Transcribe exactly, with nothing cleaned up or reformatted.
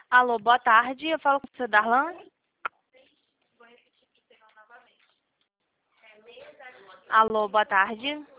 Alô, boa tarde. Eu falo com o senhor Darlan. Alô, boa tarde.